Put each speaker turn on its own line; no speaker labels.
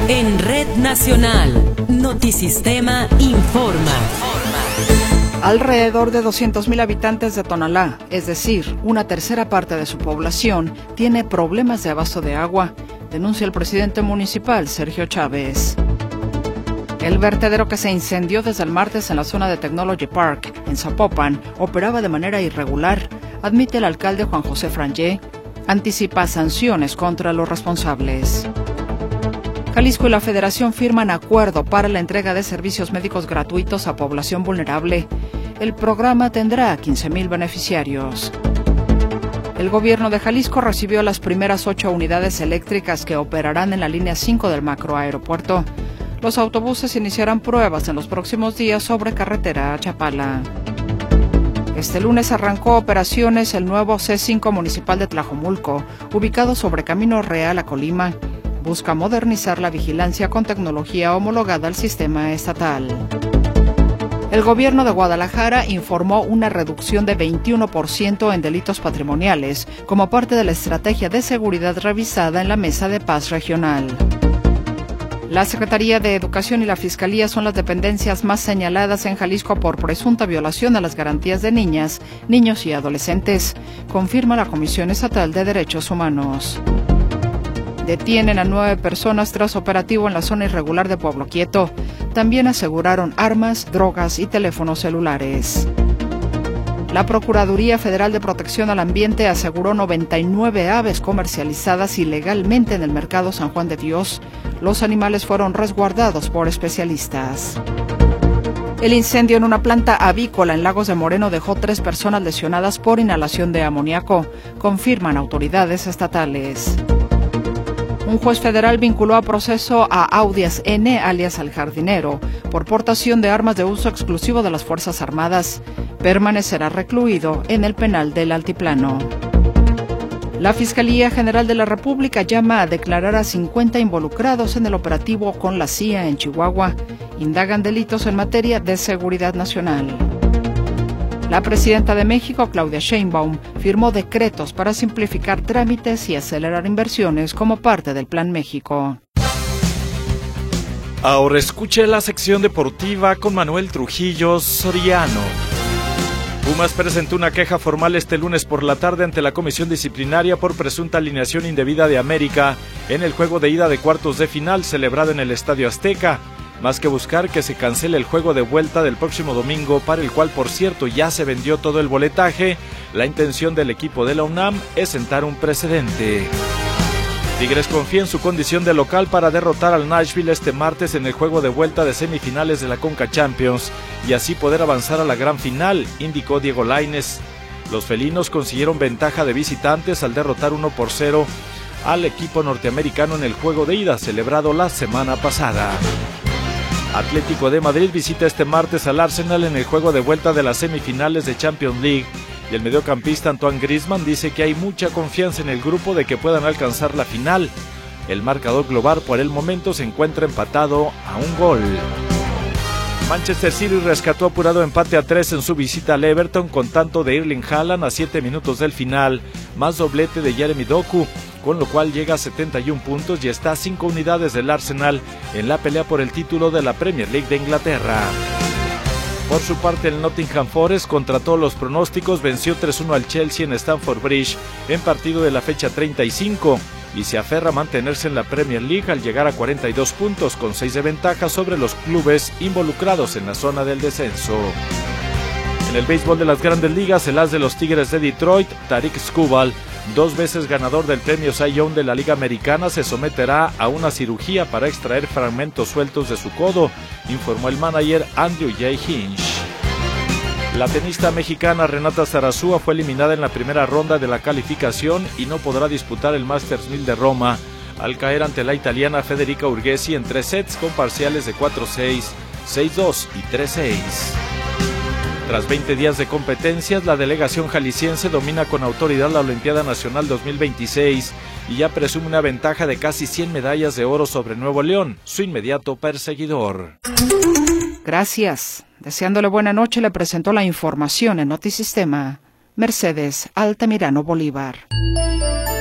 En Red Nacional, Notisistema informa.
Alrededor de 200,000 habitantes de Tonalá, es decir, una tercera parte de su población, tiene problemas de abasto de agua, denuncia el presidente municipal, Sergio Chávez. El vertedero que se incendió desde el martes en la zona de Technology Park, en Zapopan, operaba de manera irregular, admite el alcalde Juan José Frangé, anticipa sanciones contra los responsables. Jalisco y la Federación firman acuerdo para la entrega de servicios médicos gratuitos a población vulnerable. El programa tendrá 15,000 beneficiarios. El gobierno de Jalisco recibió las primeras 8 unidades eléctricas que operarán en la línea 5 del macroaeropuerto. Los autobuses iniciarán pruebas en los próximos días sobre carretera a Chapala. Este lunes arrancó operaciones el nuevo C5 municipal de Tlajomulco, ubicado sobre Camino Real a Colima. Busca modernizar la vigilancia con tecnología homologada al sistema estatal. El gobierno de Guadalajara informó una reducción de 21% en delitos patrimoniales, como parte de la estrategia de seguridad revisada en la Mesa de Paz Regional. La Secretaría de Educación y la Fiscalía son las dependencias más señaladas en Jalisco por presunta violación a las garantías de niñas, niños y adolescentes, confirma la Comisión Estatal de Derechos Humanos. Detienen a 9 personas tras operativo en la zona irregular de Pueblo Quieto. También aseguraron armas, drogas y teléfonos celulares. La Procuraduría Federal de Protección al Ambiente aseguró 99 aves comercializadas ilegalmente en el mercado San Juan de Dios. Los animales fueron resguardados por especialistas. El incendio en una planta avícola en Lagos de Moreno dejó 3 personas lesionadas por inhalación de amoníaco, confirman autoridades estatales. Un juez federal vinculó a proceso a Audias N., alias El Jardinero, por portación de armas de uso exclusivo de las Fuerzas Armadas. Permanecerá recluido en el penal del Altiplano. La Fiscalía General de la República llama a declarar a 50 involucrados en el operativo con la CIA en Chihuahua. Indagan delitos en materia de seguridad nacional. La presidenta de México, Claudia Sheinbaum, firmó decretos para simplificar trámites y acelerar inversiones como parte del Plan México.
Ahora escuche la sección deportiva con Manuel Trujillo Soriano. Pumas presentó una queja formal este lunes por la tarde ante la comisión disciplinaria por presunta alineación indebida de América en el juego de ida de cuartos de final celebrado en el Estadio Azteca. Más que buscar que se cancele el juego de vuelta del próximo domingo, para el cual, por cierto, ya se vendió todo el boletaje, la intención del equipo de la UNAM es sentar un precedente. Tigres confía en su condición de local para derrotar al Nashville este martes en el juego de vuelta de semifinales de la Conca Champions y así poder avanzar a la gran final, indicó Diego Lainez. Los felinos consiguieron ventaja de visitantes al derrotar 1-0 al equipo norteamericano en el juego de ida celebrado la semana pasada. Atlético de Madrid visita este martes al Arsenal en el juego de vuelta de las semifinales de Champions League y el mediocampista Antoine Griezmann dice que hay mucha confianza en el grupo de que puedan alcanzar la final. El marcador global por el momento se encuentra empatado a 1 gol. Manchester City rescató apurado empate a 3 en su visita al Everton con tanto de Erling Haaland a 7 minutos del final, más doblete de Jeremy Doku, con lo cual llega a 71 puntos y está a 5 unidades del Arsenal en la pelea por el título de la Premier League de Inglaterra. Por su parte, el Nottingham Forest, contra todos los pronósticos, venció 3-1 al Chelsea en Stamford Bridge en partido de la fecha 35 y se aferra a mantenerse en la Premier League al llegar a 42 puntos con 6 de ventaja sobre los clubes involucrados en la zona del descenso. En el béisbol de las Grandes Ligas, el as de los Tigres de Detroit, Tarik Skubal, 2 veces ganador del premio Cy Young de la Liga Americana, se someterá a una cirugía para extraer fragmentos sueltos de su codo, informó el manager Andrew J. Hinch. La tenista mexicana Renata Zarazúa fue eliminada en la primera ronda de la calificación y no podrá disputar el Masters 1000 de Roma, al caer ante la italiana Federica Urgesi en 3 sets con parciales de 4-6, 6-2 y 3-6. Tras 20 días de competencias, la delegación jalisciense domina con autoridad la Olimpiada Nacional 2026 y ya presume una ventaja de casi 100 medallas de oro sobre Nuevo León, su inmediato perseguidor.
Gracias. Deseándole buena noche, le presentó la información en Notisistema, Mercedes Altamirano Bolívar.